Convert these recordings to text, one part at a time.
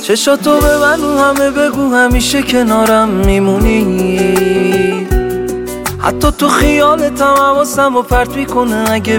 چشاتو به من همه بگو همیشه کنارم میمونی. حتی تو خیالتم حواسم و پرت میکنه اگه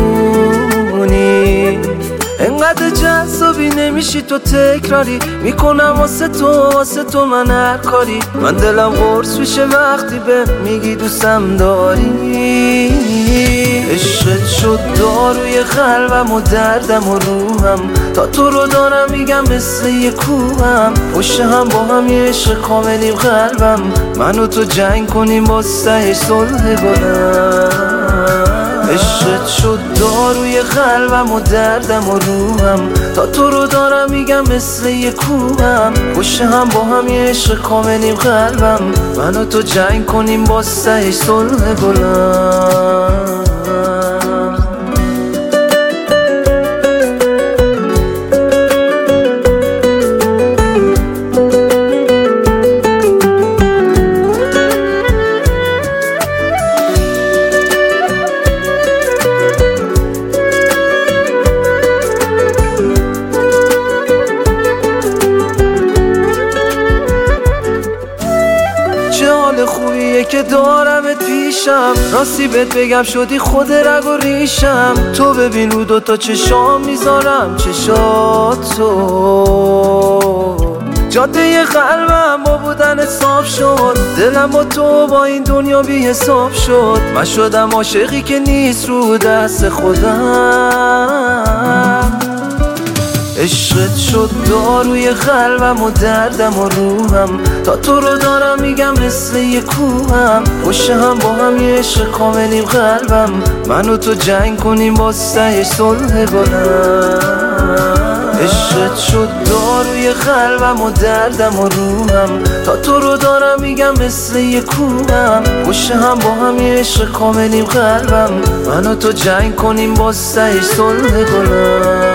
بدونی. انقدر جذابی نمیشی تو تکراری، میکنم واسه تو من هر کاری. من دلم قرص میشه وقتی به میگی دوستم داری. عشقت شد داروی قلبم و دردم و روحم، تا تو رو دارم میگم مثل یه کوهم. پشت هم با هم یه عشق کاملیم قلبم، من و تو جنگ کنیم با سهش صلح بلند. عشقت شد داروی قلبم و دردم و روحم، تا تو رو دارم میگم مثل یه کوهم. پشت هم با هم یه عشق کاملیم قلبم، من و تو جنگ کنیم با سهش صلح بلند. خوبیه که دارمت پیشم، راستی بهت بگم شدی خود رگ و ریشم. تو ببین رو دوتا چشام میذارم چشاتو، جاده قلبم با بودن صاف شد. دلم با تو با این دنیا بی حساب شد. من شدم عاشقی که نیست رو دست خودم. عشقت شد داروی قلبم و دردم و روحم، تا تو رو دارم میگم مثل یه کوهم. پشت هم با هم یه عشق کاملیم قلبم، من و تو جنگ کنیم با سهش صلح بلند. عشقت شد داروی قلبم و دردم و روحم، تا تو رو دارم میگم مثل یه کوهم. پشت هم با هم یه عشق کاملیم قلبم، من و تو جنگ کنیم با سهش صلح بلند.